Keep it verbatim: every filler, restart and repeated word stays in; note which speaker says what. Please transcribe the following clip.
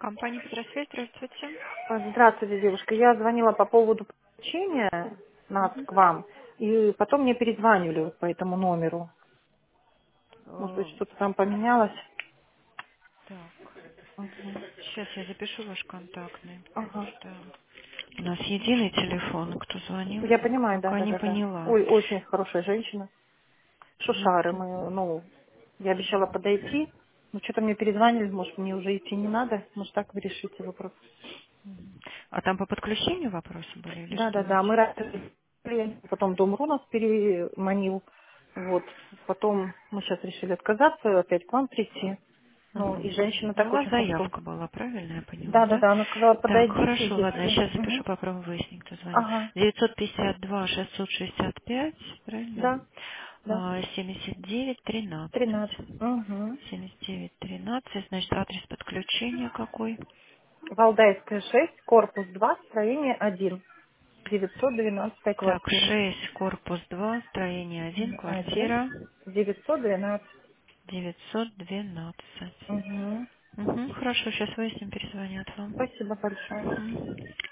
Speaker 1: Компания «Петросвет», здравствуйте.
Speaker 2: Здравствуйте, девушка. Я звонила по поводу подключения нас к вам, и потом мне перезванивали вот по этому номеру. Может быть,
Speaker 1: Э,
Speaker 2: что-то там поменялось?
Speaker 1: Так,
Speaker 2: Мгм.
Speaker 1: сейчас я запишу ваш контактный, потому
Speaker 2: Ага.
Speaker 1: что у нас единый телефон, кто звонил,
Speaker 2: Я понимаю, да,
Speaker 1: пока
Speaker 2: да,
Speaker 1: не
Speaker 2: да, да.
Speaker 1: поняла.
Speaker 2: Ой, очень хорошая женщина.
Speaker 1: Вот.
Speaker 2: Шушары мы, ну, я обещала подойти, но что-то мне перезванивали, может, мне уже идти не надо, может, так вы решите вопрос.
Speaker 1: Мгм. А там по подключению вопросы были или
Speaker 2: Да, да, да,
Speaker 1: что-нибудь?
Speaker 2: мы раньше, потом Дом.ру нас переманил, вот, потом мы сейчас решили отказаться, опять к вам прийти. Ну, и
Speaker 1: Мгм.
Speaker 2: женщина
Speaker 1: Ну, у
Speaker 2: так
Speaker 1: вас
Speaker 2: очень хорошо.
Speaker 1: заявка была, правильно я поняла,
Speaker 2: Да, да,
Speaker 1: да?
Speaker 2: да, она сказала,
Speaker 1: Так,
Speaker 2: подойдите,
Speaker 1: хорошо, ладно, я
Speaker 2: если...
Speaker 1: сейчас запишу,
Speaker 2: Мгм.
Speaker 1: попробуем выяснить, кто звонил.
Speaker 2: Ага,
Speaker 1: девятьсот пятьдесят два шестьсот шестьдесят пять, правильно?
Speaker 2: да, да,
Speaker 1: А, семьдесят девять тринадцать.
Speaker 2: тринадцать. Угу.
Speaker 1: семьдесят девять тринадцать, значит, адрес подключения какой?
Speaker 2: Валдайская шесть, корпус два, строение один, девятьсот двенадцатая
Speaker 1: Так,
Speaker 2: квартира.
Speaker 1: шесть, корпус два, строение один,
Speaker 2: Один,
Speaker 1: квартира
Speaker 2: девятьсот двенадцать.
Speaker 1: девятьсот двенадцать.
Speaker 2: Угу.
Speaker 1: Угу, хорошо, сейчас выясним, перезвонят вам.
Speaker 2: Спасибо большое.
Speaker 1: Мгм.